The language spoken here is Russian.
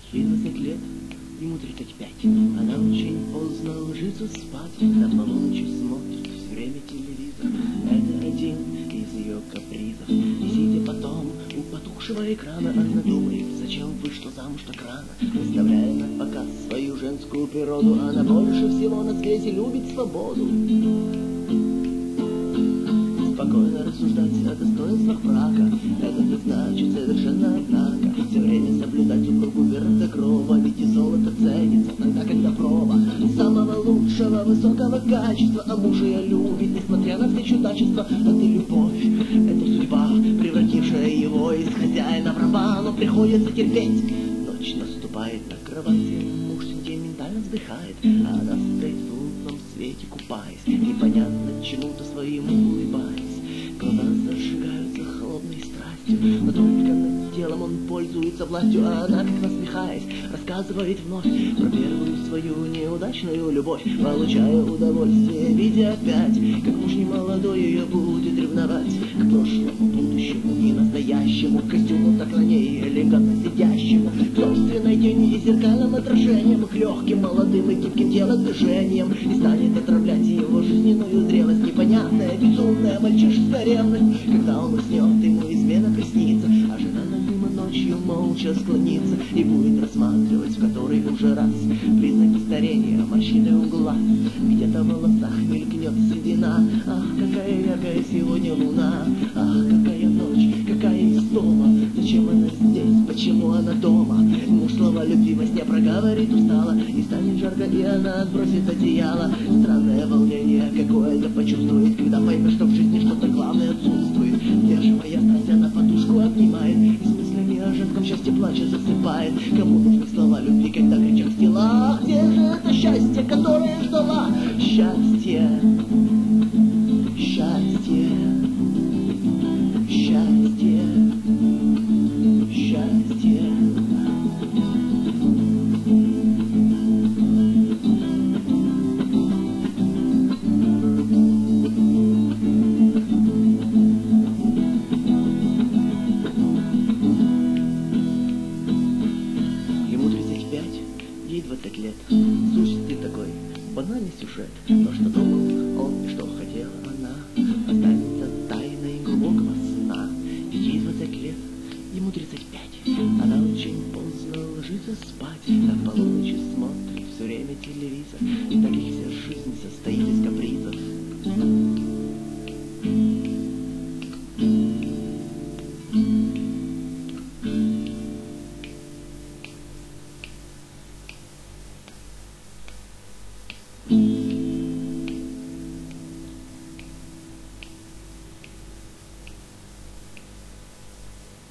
Ей 20 лет, ему 35. Она очень поздно ложится спать, до полуночи смотрит все время телевизор. Это один из ее капризов. И сидя потом у потухшего экрана, она думает, зачем вышла замуж так рано, выставляя на показ свою женскую природу. Она больше всего на свете любит свободу. Спокойно рассуждать о достоинствах брака, это не значит совершенно однако все время соблюдать супругу вернокрова, ведь и золото ценится тогда, когда проба самого лучшего, высокого качества. А мужа я любит, несмотря на все чудачества. А ты любовь, это судьба, превратившая его из хозяина в раба. Но приходится терпеть, ночь наступает на кровати, муж сентиментально вздыхает, а она стоит в лунном свете купаясь, непонятно чему-то своему улыбаясь. Глаза зажигаются холодной страстью, но только над телом он пользуется властью. А она, как насмехаясь, рассказывает вновь про первую свою неудачную любовь, получая удовольствие, видя опять, как муж немолодой ее будет ревновать к прошлому, будущему и настоящему, к костюму так на ней элегантно сидящему, к собственной тени и зеркальным отражением, к легким, молодым и гибким телодвижениям, и станет отравлять его жизненную зрелость, непонятная, безумная, мальчишеская ревность, когда он уснет, ему измена приснится, а жена над ним ночью молча склонится и будет рассматривать в который уже раз признаки старения, морщины у глаз, где-то в волосах мелькнет седина. Ах, какая яркая сегодня луна, ах, какая ночь, какая истома, зачем она здесь, почему она дома? Муж слова любви во сне проговорит устало, и станет жарко, и она отбросит одеяло. Странное волнение какое-то почувствует, когда поймет, что в жизни что-то главное отсутствует. Сдерживая страсть, она подушку обнимает и с мыслями о женском счастье плача засыпает. Кому нужны слова любви, когда кричат в телах? Где же это счастье, которое ждала? Счастье, счастье, счастье, счастье. Ей 20 лет, сущности такой, банальный сюжет, но что думал он и что хотела она, останется тайной глубокого сна. Ведь ей 20 лет, ему 35, она очень поздно ложится спать, до полуночи смотрит все время телевизор, и так их вся жизнь состоит из капризов.